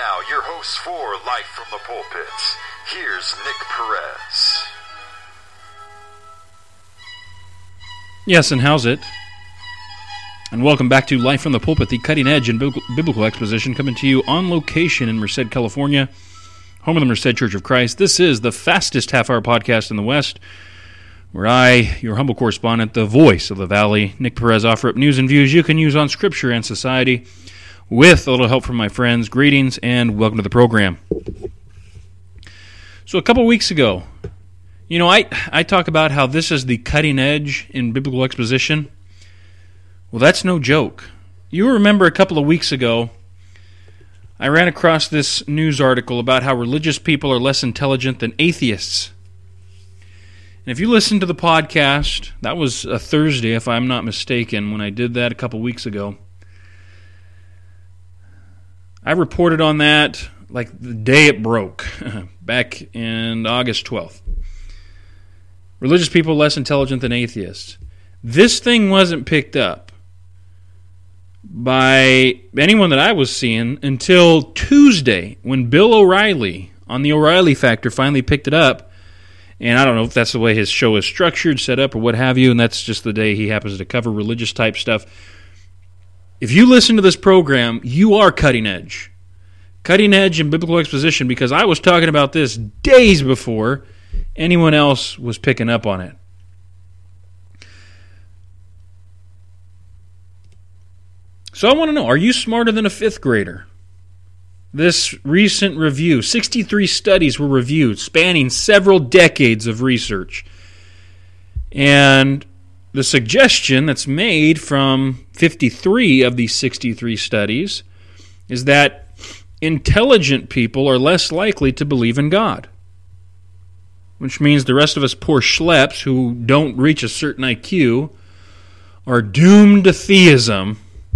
now, your host for Life from the Pulpits. Here's Nick Perez. Yes, and how's it? And welcome back to Life from the Pulpit, the cutting edge in biblical exposition, coming to you on location in Merced, California, home of the Merced Church of Christ. This is the fastest half-hour podcast in the West, where I, your humble correspondent, the voice of the Valley, Nick Perez, offer up news and views you can use on Scripture and society, with a little help from my friends. Greetings and welcome to the program. So a couple weeks ago, I talk about how this is the cutting edge in biblical exposition. Well, that's no joke. You remember a couple of weeks ago, I ran across this news article about how religious people are less intelligent than atheists. And if you listen to the podcast, that was a Thursday, if I'm not mistaken, when I did that a couple weeks ago. I reported on that like the day it broke, back in August 12th. Religious people less intelligent than atheists. This thing wasn't picked up by anyone that I was seeing until Tuesday, when Bill O'Reilly on the O'Reilly Factor finally picked it up. And I don't know if that's the way his show is structured, set up, or what have you, and that's just the day he happens to cover religious type stuff. If you listen to this program, you are cutting edge. Cutting edge in biblical exposition, because I was talking about this days before anyone else was picking up on it. So I want to know, are you smarter than a fifth grader? This recent review, 63 studies were reviewed, spanning several decades of research. And the suggestion that's made from 53 of these 63 studies is that intelligent people are less likely to believe in God, which means the rest of us poor schleps who don't reach a certain IQ are doomed to theism.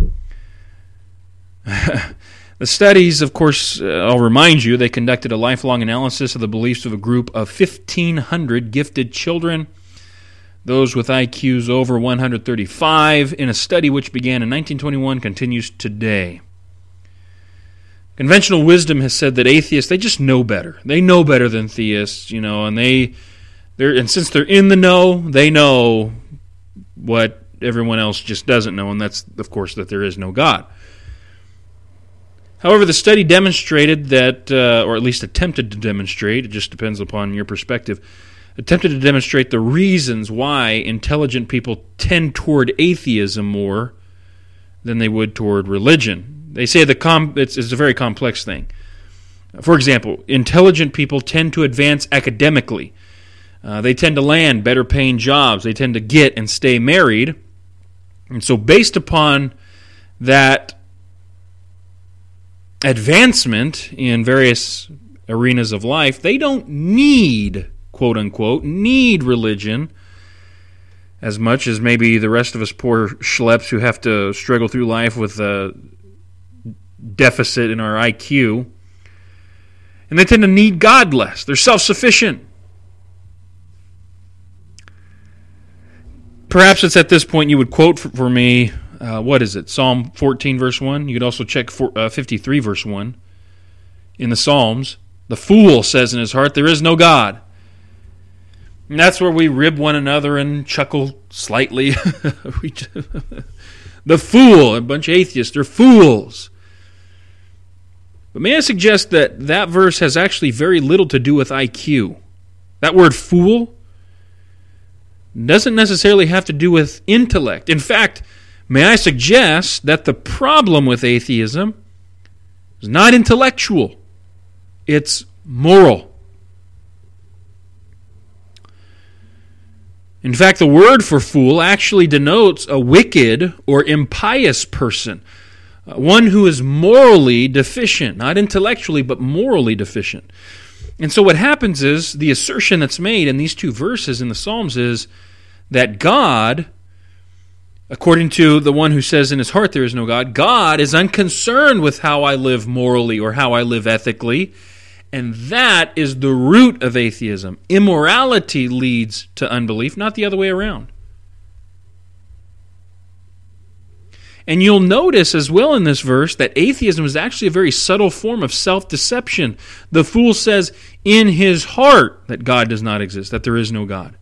The studies, of course, I'll remind you, they conducted a lifelong analysis of the beliefs of a group of 1,500 gifted children, those with IQs over 135, in a study which began in 1921, continues today. Conventional wisdom has said that atheists, they just know better. They know better than theists, and since they're in the know, they know what everyone else just doesn't know, and that's, of course, that there is no God. However, the study demonstrated that, or at least attempted to demonstrate, it just depends upon your perspective, attempted to demonstrate the reasons why intelligent people tend toward atheism more than they would toward religion. They say it's a very complex thing. For example, intelligent people tend to advance academically. They tend to land better paying jobs. They tend to get and stay married. And so based upon that advancement in various arenas of life, they don't need, quote unquote, need religion as much as maybe the rest of us poor schleps who have to struggle through life with a deficit in our IQ. And they tend to need God less. They're self-sufficient. Perhaps it's at this point you would quote for me, what is it, Psalm 14, verse 1? You could also check 53, verse 1. In the Psalms, the fool says in his heart, there is no God. And that's where we rib one another and chuckle slightly. The fool, a bunch of atheists, they're fools. But may I suggest that verse has actually very little to do with IQ. That word fool doesn't necessarily have to do with intellect. In fact, may I suggest that the problem with atheism is not intellectual, it's moral. In fact, the word for fool actually denotes a wicked or impious person, one who is morally deficient, not intellectually, but morally deficient. And so what happens is, the assertion that's made in these two verses in the Psalms is that God, according to the one who says in his heart there is no God, God is unconcerned with how I live morally or how I live ethically, and that is the root of atheism. Immorality leads to unbelief, not the other way around. And you'll notice as well in this verse that atheism is actually a very subtle form of self-deception. The fool says in his heart that God does not exist, that there is no God.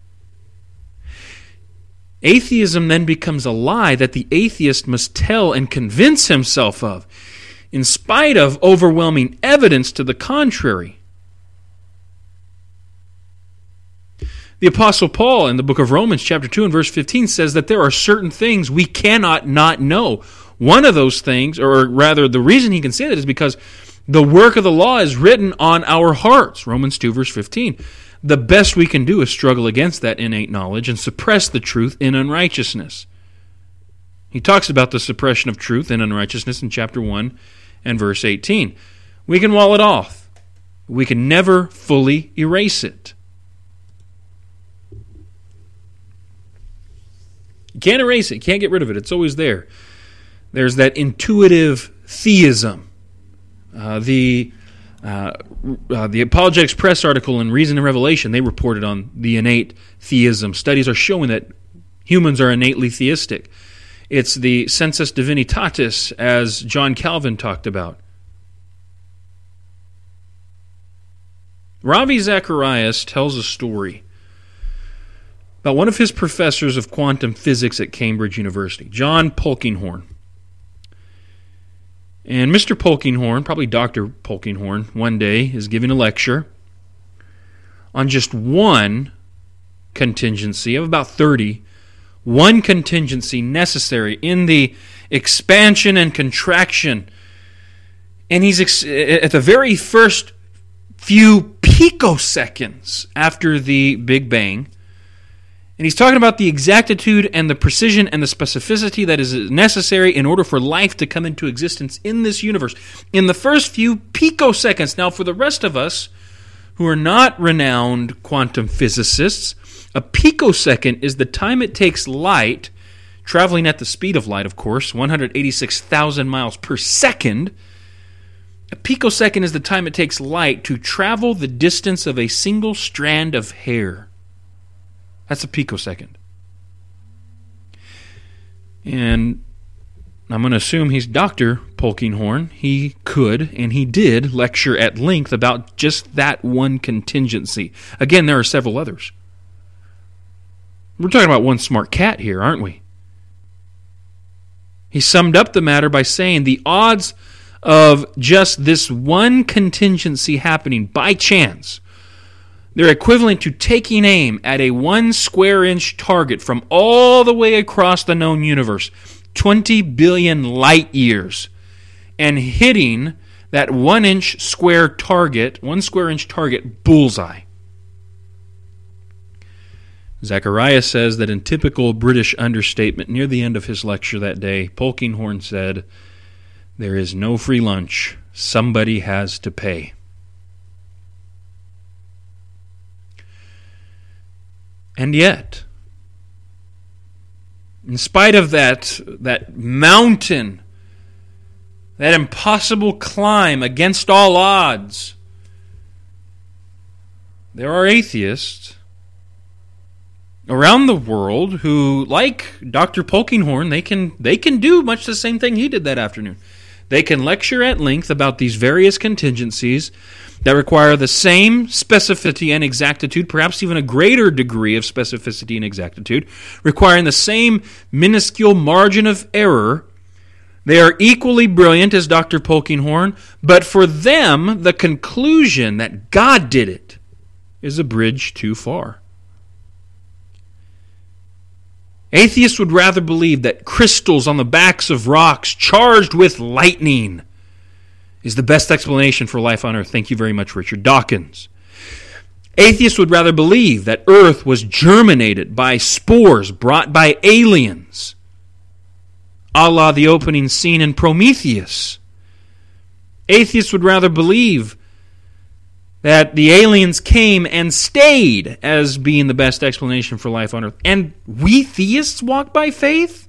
Atheism then becomes a lie that the atheist must tell and convince himself of, in spite of overwhelming evidence to the contrary. The Apostle Paul in the book of Romans chapter 2 and verse 15 says that there are certain things we cannot not know. One of those things, or rather the reason he can say that is because the work of the law is written on our hearts. Romans 2 verse 15. The best we can do is struggle against that innate knowledge and suppress the truth in unrighteousness. He talks about the suppression of truth in unrighteousness in chapter 1 and verse 18. We can wall it off. We can never fully erase it. You can't erase it. You can't get rid of it. It's always there. There's that intuitive theism. The Apologetics Press article in Reason and Revelation, they reported on the innate theism. Studies are showing that humans are innately theistic. It's the sensus divinitatis, as John Calvin talked about. Ravi Zacharias tells a story about one of his professors of quantum physics at Cambridge University, John Polkinghorne. And Mr. Polkinghorne, probably Dr. Polkinghorne, one day is giving a lecture on just one contingency of about 30, one contingency necessary in the expansion and contraction. And he's at the very first few picoseconds after the Big Bang. And he's talking about the exactitude and the precision and the specificity that is necessary in order for life to come into existence in this universe. In the first few picoseconds. Now, for the rest of us who are not renowned quantum physicists, a picosecond is the time it takes light, traveling at the speed of light, of course, 186,000 miles per second. A picosecond is the time it takes light to travel the distance of a single strand of hair. That's a picosecond. And I'm going to assume he's Dr. Polkinghorne. He could, and he did, lecture at length about just that one contingency. Again, there are several others. We're talking about one smart cat here, aren't we? He summed up the matter by saying the odds of just this one contingency happening by chance, they're equivalent to taking aim at a 1 square inch target from all the way across the known universe, 20 billion light years, and hitting that 1 square inch target bullseye. Zacharias says that in typical British understatement, near the end of his lecture that day, Polkinghorne said, "There is no free lunch. Somebody has to pay." And yet, in spite of that mountain, that impossible climb against all odds, there are atheists around the world who, like Dr. Polkinghorne, they can do much the same thing he did that afternoon. They can lecture at length about these various contingencies that require the same specificity and exactitude, perhaps even a greater degree of specificity and exactitude, requiring the same minuscule margin of error. They are equally brilliant as Dr. Polkinghorne, but for them, the conclusion that God did it is a bridge too far. Atheists would rather believe that crystals on the backs of rocks charged with lightning is the best explanation for life on Earth. Thank you very much, Richard Dawkins. Atheists would rather believe that Earth was germinated by spores brought by aliens, a la the opening scene in Prometheus. Atheists would rather believe that the aliens came and stayed as being the best explanation for life on Earth. And we theists walk by faith?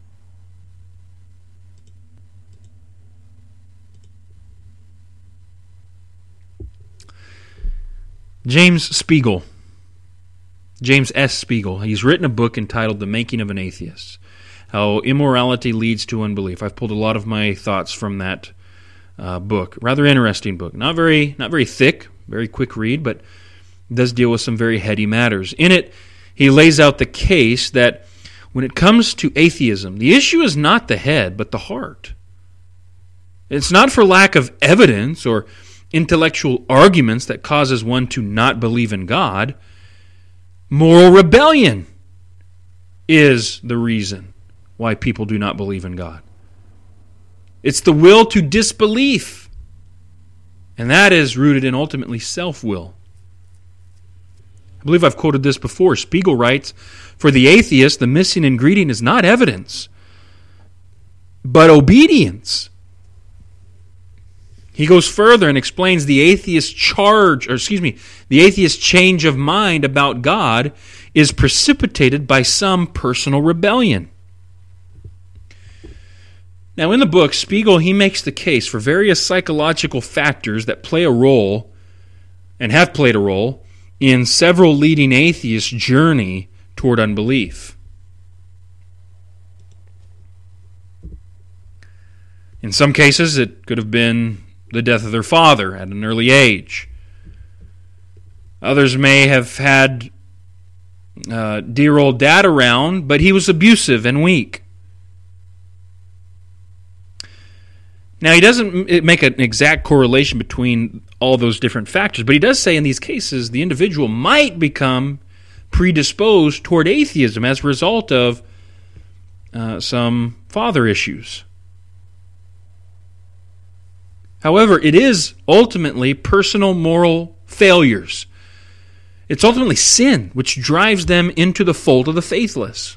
James S. Spiegel, he's written a book entitled The Making of an Atheist. How Immorality Leads to Unbelief. I've pulled a lot of my thoughts from that book. Rather interesting book. Not very thick, very quick read, but does deal with some very heady matters. In it, he lays out the case that when it comes to atheism, the issue is not the head, but the heart. It's not for lack of evidence or intellectual arguments that causes one to not believe in God. Moral rebellion is the reason why people do not believe in God. It's the will to disbelief, and that is rooted in ultimately self-will. I believe I've quoted this before. Spiegel writes, "For the atheist, the missing ingredient is not evidence, but obedience." He goes further and explains the atheist's change of mind about God is precipitated by some personal rebellion. Now, in the book, Spiegel, he makes the case for various psychological factors that play a role, and have played a role, in several leading atheists' journey toward unbelief. In some cases, it could have been the death of their father at an early age. Others may have had dear old dad around, but he was abusive and weak. Now, he doesn't make an exact correlation between all those different factors, but he does say in these cases the individual might become predisposed toward atheism as a result of some father issues. However, it is ultimately personal moral failures. It's ultimately sin which drives them into the fold of the faithless.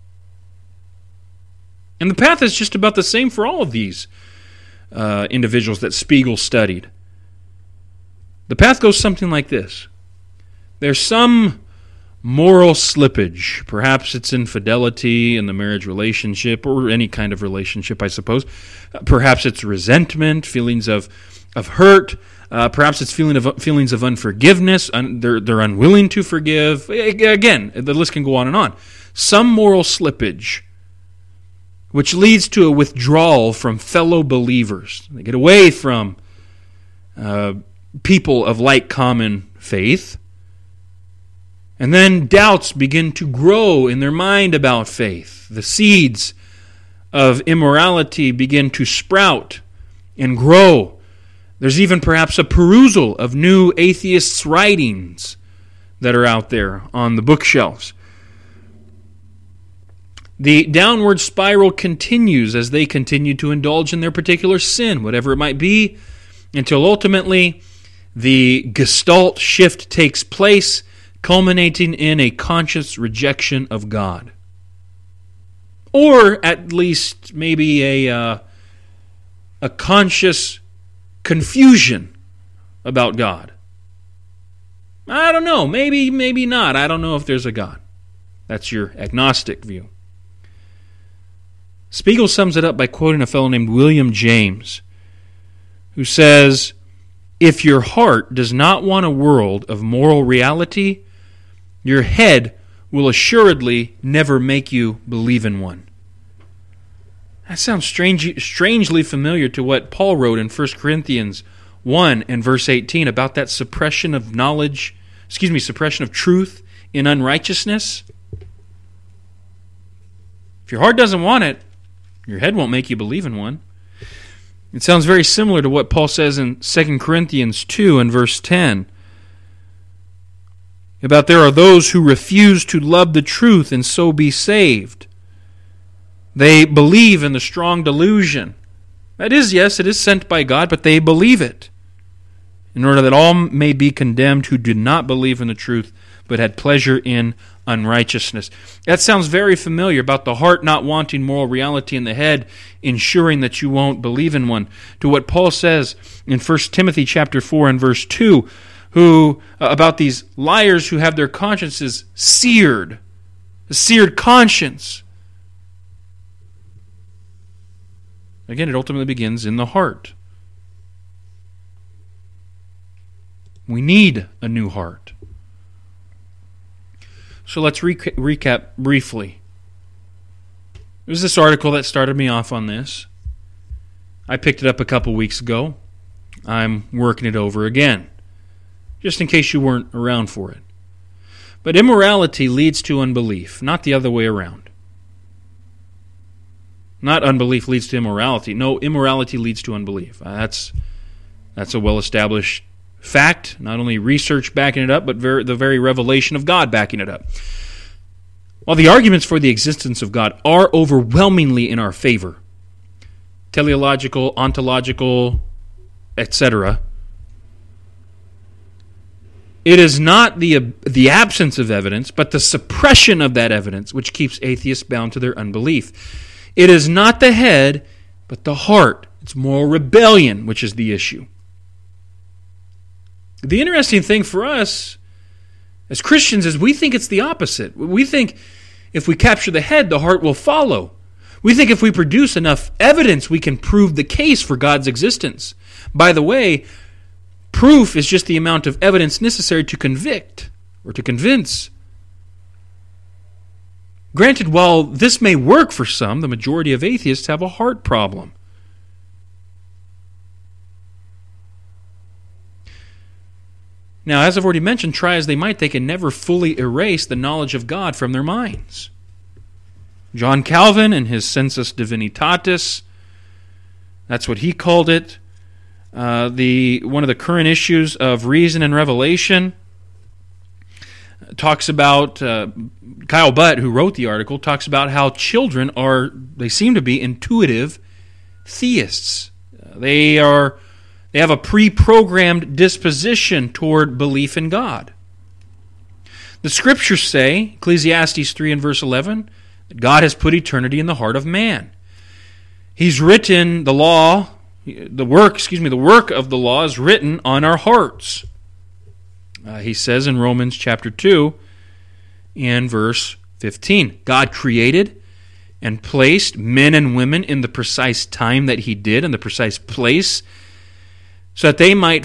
And the path is just about the same for all of these individuals that Spiegel studied. The path goes something like this. There's some moral slippage. Perhaps it's infidelity in the marriage relationship or any kind of relationship, I suppose. Perhaps it's resentment, feelings of hurt. Perhaps it's feelings of unforgiveness. They're unwilling to forgive. Again, the list can go on and on. Some moral slippage, which leads to a withdrawal from fellow believers. They get away from people of like common faith. And then doubts begin to grow in their mind about faith. The seeds of immorality begin to sprout and grow. There's even perhaps a perusal of new atheists' writings that are out there on the bookshelves. The downward spiral continues as they continue to indulge in their particular sin, whatever it might be, until ultimately the gestalt shift takes place, culminating in a conscious rejection of God. Or at least maybe a conscious confusion about God. I don't know. Maybe not. I don't know if there's a God. That's your agnostic view. Spiegel sums it up by quoting a fellow named William James, who says, "If your heart does not want a world of moral reality, your head will assuredly never make you believe in one." That sounds strangely familiar to what Paul wrote in 1 Corinthians 1 and verse 18 about that suppression of truth in unrighteousness. If your heart doesn't want it, your head won't make you believe in one. It sounds very similar to what Paul says in 2 Corinthians 2 and verse 10. About there are those who refuse to love the truth and so be saved. They believe in the strong delusion. That is, yes, it is sent by God, but they believe it, in order that all may be condemned who did not believe in the truth, but had pleasure in unrighteousness. That sounds very familiar about the heart not wanting moral reality and the head ensuring that you won't believe in one, to what Paul says in 1 Timothy chapter 4 and verse 2, about these liars who have their consciences seared, a seared conscience. Again, it ultimately begins in the heart. We need a new heart. So let's recap briefly. It was this article that started me off on this. I picked it up a couple weeks ago. I'm working it over again, just in case you weren't around for it. But immorality leads to unbelief, not the other way around. Not unbelief leads to immorality. No, immorality leads to unbelief. That's a well-established fact, not only research backing it up, but the very revelation of God backing it up. While the arguments for the existence of God are overwhelmingly in our favor, teleological, ontological, etc., it is not the absence of evidence, but the suppression of that evidence which keeps atheists bound to their unbelief. It is not the head, but the heart. It's moral rebellion which is the issue. The interesting thing for us as Christians is we think it's the opposite. We think if we capture the head, the heart will follow. We think if we produce enough evidence, we can prove the case for God's existence. By the way, proof is just the amount of evidence necessary to convict or to convince. Granted, while this may work for some, the majority of atheists have a heart problem. Now, as I've already mentioned, try as they might, they can never fully erase the knowledge of God from their minds. John Calvin, in his Sensus Divinitatis, that's what he called it. One of the current issues of Reason and Revelation talks about, Kyle Butt, who wrote the article, talks about how children they seem to be intuitive theists. They have a pre-programmed disposition toward belief in God. The Scriptures say, Ecclesiastes 3 and verse 11, that God has put eternity in the heart of man. He's written the law, the work of the law is written on our hearts. He says in Romans chapter 2 and verse 15, God created and placed men and women in the precise time that He did, in the precise place, so that they might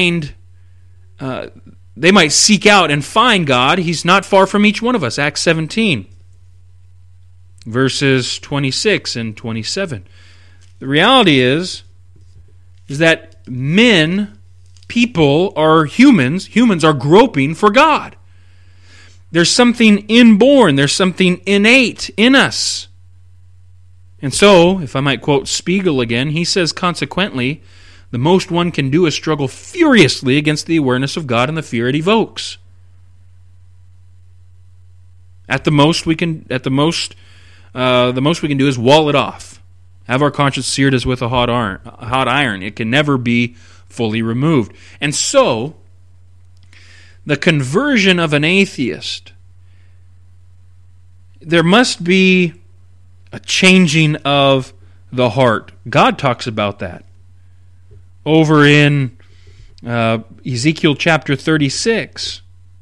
seek out and find God. He's not far from each one of us. Acts 17, verses 26 and 27. The reality is that people are humans are groping for God. There's something inborn, there's something innate in us. And so, if I might quote Spiegel again, he says, consequently, the most one can do is struggle furiously against the awareness of God and the fear it evokes. The most we can do is wall it off. Have our conscience seared as with a hot iron. It can never be fully removed. And so, the conversion of an atheist, there must be a changing of the heart. God talks about that. Over in Ezekiel chapter 36.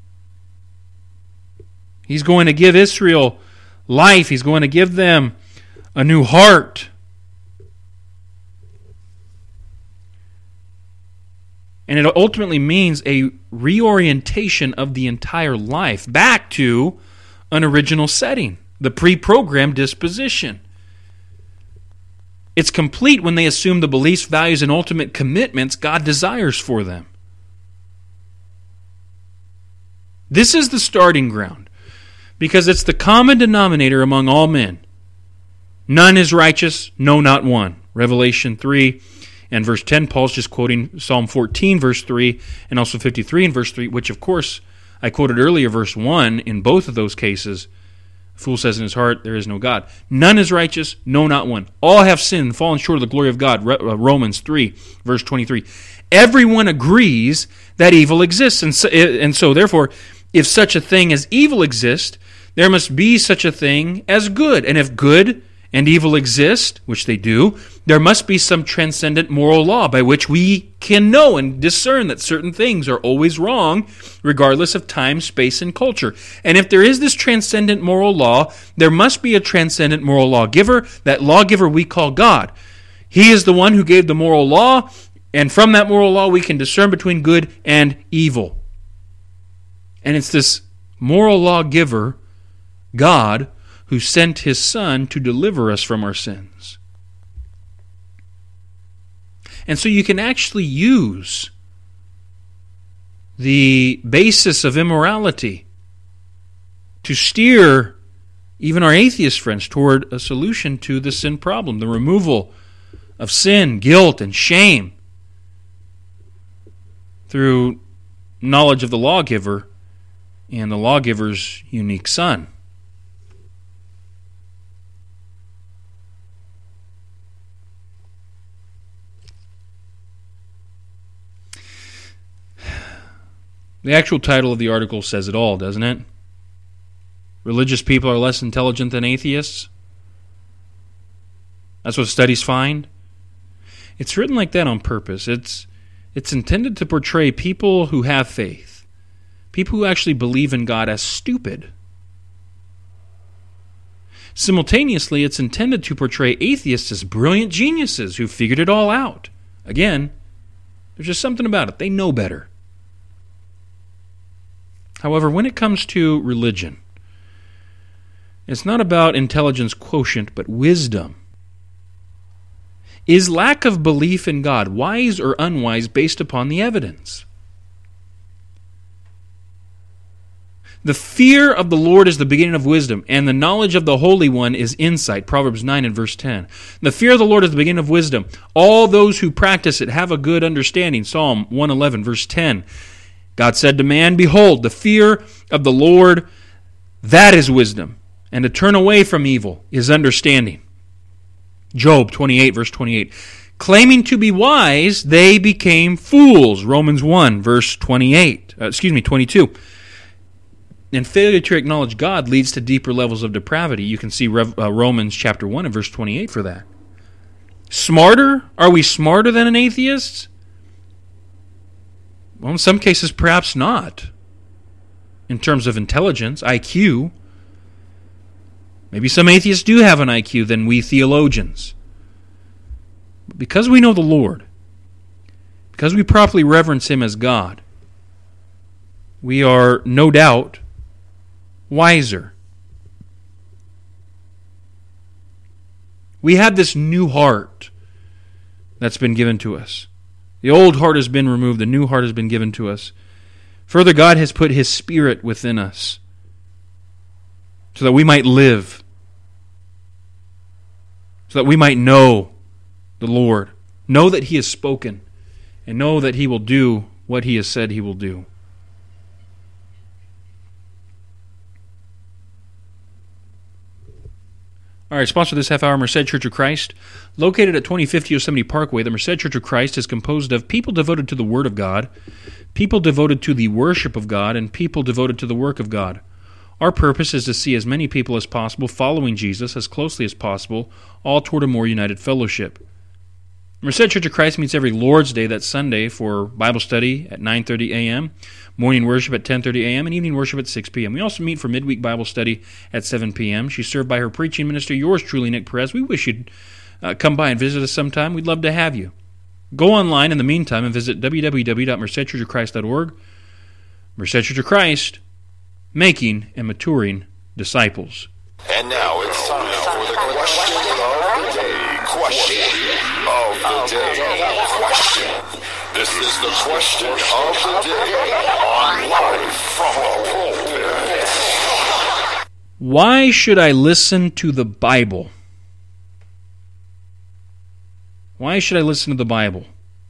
He's going to give Israel life. He's going to give them a new heart. And it ultimately means a reorientation of the entire life back to an original setting, the pre-programmed disposition. It's complete when they assume the beliefs, values, and ultimate commitments God desires for them. This is the starting ground, because it's the common denominator among all men. None is righteous, no, not one. Revelation 3 and verse 10, Paul's just quoting Psalm 14, verse 3, and also 53 and verse 3, which, of course, I quoted earlier, verse 1, in both of those cases. Fool says in his heart, there is no God. None is righteous, no, not one. All have sinned and fallen short of the glory of God. Romans 3, verse 23. Everyone agrees that evil exists. And so, therefore, if such a thing as evil exists, there must be such a thing as good. And if good and evil exist, which they do, there must be some transcendent moral law by which we can know and discern that certain things are always wrong, regardless of time, space, and culture. And if there is this transcendent moral law, there must be a transcendent moral lawgiver. That lawgiver we call God. He is the one who gave the moral law, and from that moral law we can discern between good and evil. And it's this moral lawgiver, God, who sent his Son to deliver us from our sins. And so you can actually use the basis of immorality to steer even our atheist friends toward a solution to the sin problem, the removal of sin, guilt, and shame through knowledge of the lawgiver and the lawgiver's unique Son. The actual title of the article says it all, doesn't it? Religious people are less intelligent than atheists. That's what studies find. It's written like that on purpose. It's intended to portray people who have faith, people who actually believe in God, as stupid. Simultaneously, it's intended to portray atheists as brilliant geniuses who figured it all out. Again, there's just something about it. They know better. However, when it comes to religion, it's not about intelligence quotient, but wisdom. Is lack of belief in God wise or unwise based upon the evidence? The fear of the Lord is the beginning of wisdom, and the knowledge of the Holy One is insight. Proverbs 9 and verse 10. The fear of the Lord is the beginning of wisdom. All those who practice it have a good understanding. Psalm 111 verse 10. God said to man, behold, the fear of the Lord, that is wisdom, and to turn away from evil is understanding. Job 28 verse 28. Claiming to be wise, they became fools. Romans 1 verse 22. And failure to acknowledge God leads to deeper levels of depravity. You can see Romans chapter 1 and verse 28 for that. Smarter? Are we smarter than an atheist? Well, in some cases, perhaps not. In terms of intelligence, IQ. Maybe some atheists do have an IQ than we theologians. But because we know the Lord, because we properly reverence Him as God, we are no doubt wiser. We have this new heart that's been given to us. The old heart has been removed, the new heart has been given to us. Further, God has put His Spirit within us so that we might live, so that we might know the Lord, know that He has spoken, and know that He will do what He has said He will do. All right, sponsor this half hour, Merced Church of Christ. Located at 2050 Yosemite Parkway, the Merced Church of Christ is composed of people devoted to the Word of God, people devoted to the worship of God, and people devoted to the work of God. Our purpose is to see as many people as possible following Jesus as closely as possible, all toward a more united fellowship. Merced Church of Christ meets every Lord's Day, that's Sunday, for Bible study at 9:30 a.m., morning worship at 10:30 a.m., and evening worship at 6 p.m. We also meet for midweek Bible study at 7 p.m. She's served by her preaching minister, yours truly, Nick Perez. We wish you'd come by and visit us sometime. We'd love to have you. Go online in the meantime and visit www.mercedchurchofchrist.org. Merced Church of Christ, making and maturing disciples. And now it's time for the question of the day. Question of the day. Question. This is the question of the day on Live from the Pulpit. Why should I listen to the Bible? Why should I listen to the Bible?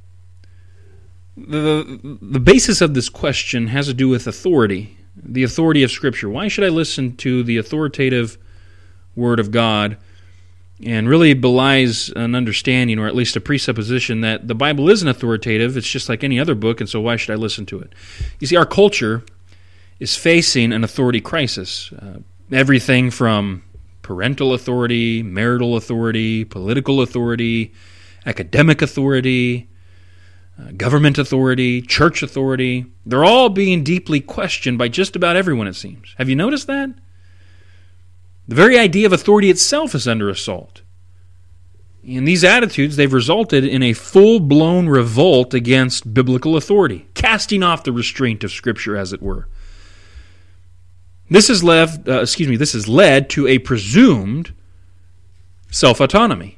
The basis of this question has to do with authority, the authority of Scripture. Why should I listen to the authoritative Word of God? And really belies an understanding, or at least a presupposition, that the Bible isn't authoritative. It's just like any other book, and so why should I listen to it? You see, our culture is facing an authority crisis. Everything from parental authority, marital authority, political authority, academic authority, government authority, church authority, they're all being deeply questioned by just about everyone, it seems. Have you noticed that? The very idea of authority itself is under assault. In these attitudes, they've resulted in a full-blown revolt against biblical authority, casting off the restraint of Scripture, as it were. This has led to a presumed self-autonomy,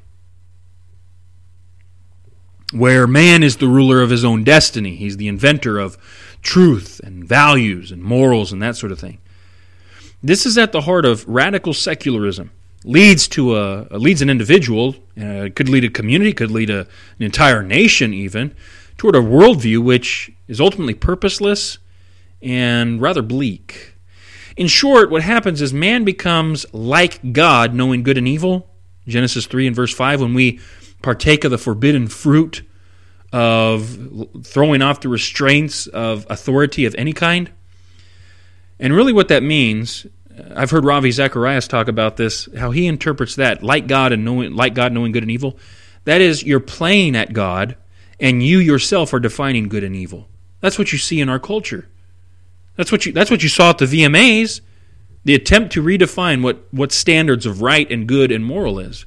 where man is the ruler of his own destiny. He's the inventor of truth and values and morals and that sort of thing. This is at the heart of radical secularism. Leads an individual, could lead a community, could lead an entire nation even, toward a worldview which is ultimately purposeless and rather bleak. In short, what happens is man becomes like God, knowing good and evil. Genesis 3 and verse 5, when we partake of the forbidden fruit of throwing off the restraints of authority of any kind. And really what that means, I've heard Ravi Zacharias talk about this, how he interprets that, like God knowing good and evil. That is, you're playing at God, and you yourself are defining good and evil. That's what you see in our culture. That's what you saw at the VMAs, the attempt to redefine what standards of right and good and moral is.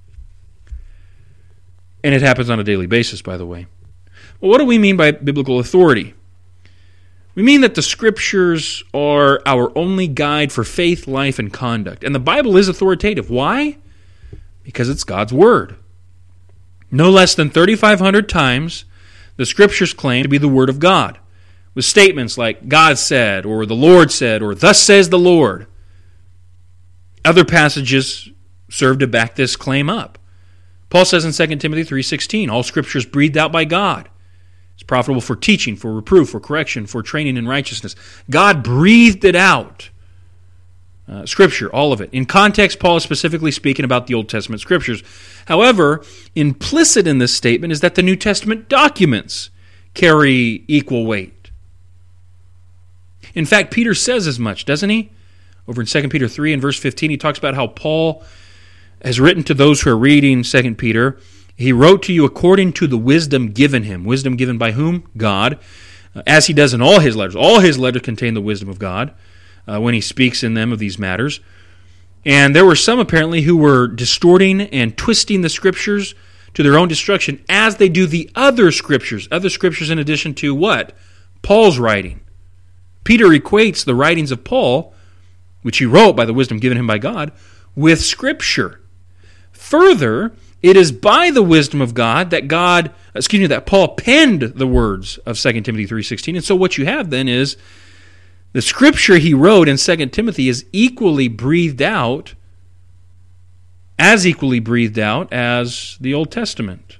And it happens on a daily basis, by the way. Well, what do we mean by biblical authority? We mean that the Scriptures are our only guide for faith, life, and conduct. And the Bible is authoritative. Why? Because it's God's Word. No less than 3,500 times, the Scriptures claim to be the Word of God, with statements like God said, or the Lord said, or thus says the Lord. Other passages serve to back this claim up. Paul says in 2 Timothy 3:16, all Scripture is breathed out by God. It's profitable for teaching, for reproof, for correction, for training in righteousness. God breathed it out. Scripture, all of it. In context, Paul is specifically speaking about the Old Testament Scriptures. However, implicit in this statement is that the New Testament documents carry equal weight. In fact, Peter says as much, doesn't he? Over in 2 Peter 3 and verse 15, he talks about how Paul has written to those who are reading 2 Peter, he wrote to you according to the wisdom given him. Wisdom given by whom? God. As he does in all his letters. All his letters contain the wisdom of God when he speaks in them of these matters. And there were some apparently who were distorting and twisting the Scriptures to their own destruction, as they do the other Scriptures. Other Scriptures in addition to what? Paul's writing. Peter equates the writings of Paul, which he wrote by the wisdom given him by God, with Scripture. Further, it is by the wisdom of God that that Paul penned the words of 2 Timothy 3:16. And so what you have then is the Scripture he wrote in 2 Timothy is equally breathed out as the Old Testament.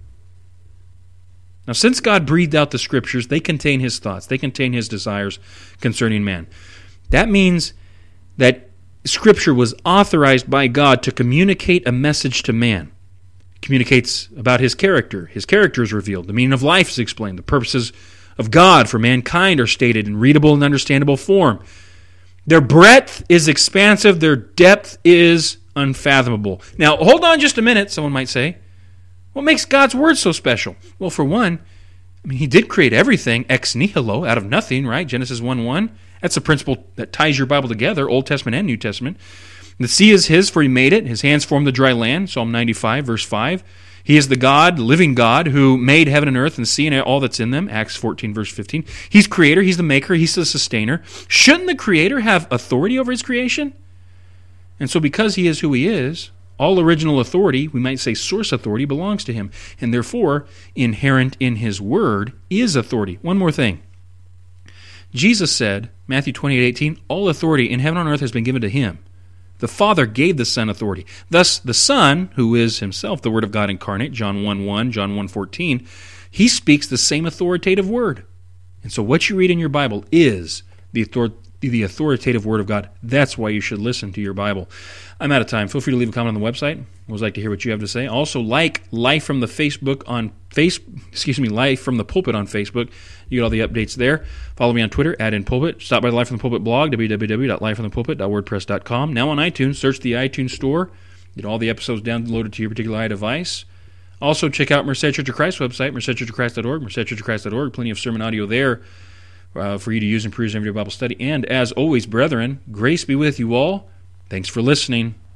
Now, since God breathed out the Scriptures, they contain His thoughts. They contain His desires concerning man. That means that Scripture was authorized by God to communicate a message to man. It communicates about His character. His character is revealed. The meaning of life is explained. The purposes of God for mankind are stated in readable and understandable form. Their breadth is expansive. Their depth is unfathomable. Now, hold on just a minute, someone might say. What makes God's Word so special? Well, for one, He did create everything ex nihilo, out of nothing, right? Genesis 1:1. That's a principle that ties your Bible together, Old Testament and New Testament. The sea is His, for He made it. His hands formed the dry land, Psalm 95, verse 5. He is the God, living God, who made heaven and earth and the sea and all that's in them, Acts 14, verse 15. He's Creator, He's the Maker, He's the Sustainer. Shouldn't the Creator have authority over His creation? And so because He is who He is, all original authority, we might say source authority, belongs to Him. And therefore, inherent in His Word is authority. One more thing. Jesus said, Matthew 28:18, all authority in heaven and on earth has been given to Him. The Father gave the Son authority. Thus, the Son, who is Himself the Word of God incarnate, John 1:1, John 1:14, He speaks the same authoritative word. And so what you read in your Bible is the authoritative Word of God. That's why you should listen to your Bible. I'm out of time. Feel free to leave a comment on the website. I always like to hear what you have to say. Also, like Life from the Pulpit on Facebook. You get all the updates there. Follow me on Twitter, @InPulpit. Stop by the Life from the Pulpit blog, www.lifefromthepulpit.wordpress.com. Now on iTunes, search the iTunes Store. Get all the episodes downloaded to your particular device. Also, check out Merced Church of Christ website, mercedchurchofchrist.org, mercedchurchofchrist.org. Plenty of sermon audio there for you to use and peruse in your Bible study. And as always, brethren, grace be with you all. Thanks for listening.